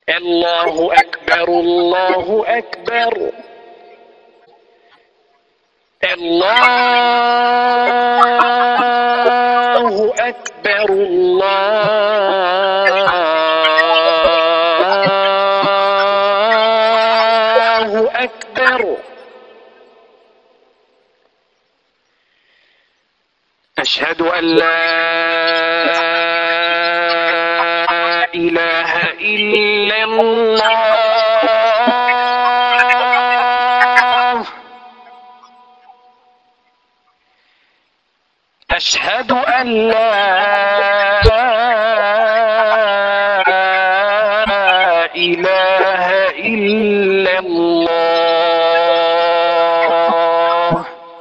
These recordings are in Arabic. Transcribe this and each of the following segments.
الله أكبر الله أكبر الله أكبر الله أكبر أشهد أن لا إله إلا الله أشهد أن لا إله إلا الله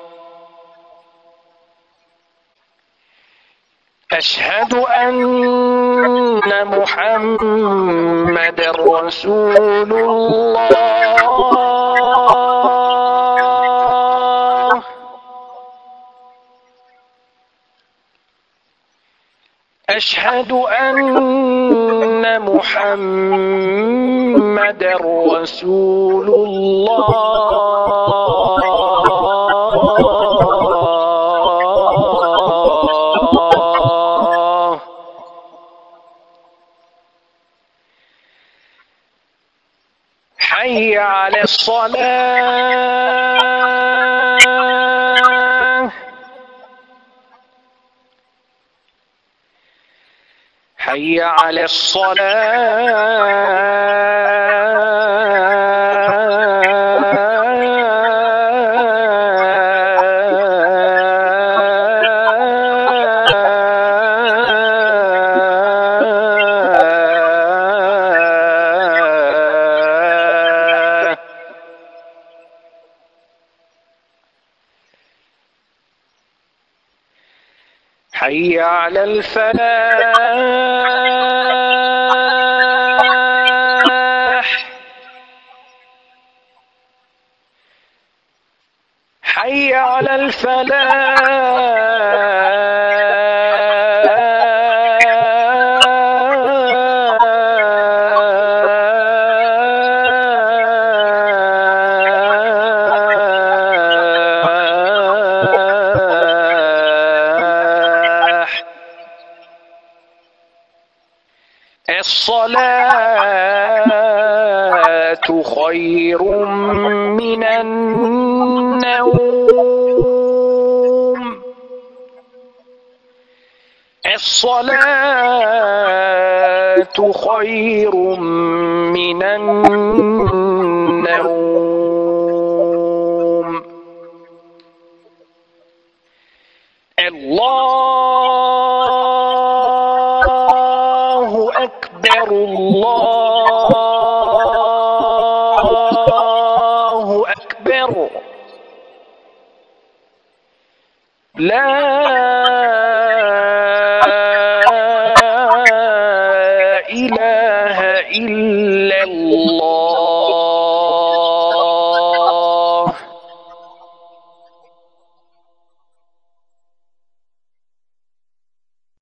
أشهد أن محمدا رسول الله أشهد أن محمدا رسول الله حي على الصلاة حي على الصلاة حي على الفلاح حي على الفلاح الصلاة خير من النوم الصلاة خير من النوم الله أكبر الله أكبر لا إله إلا الله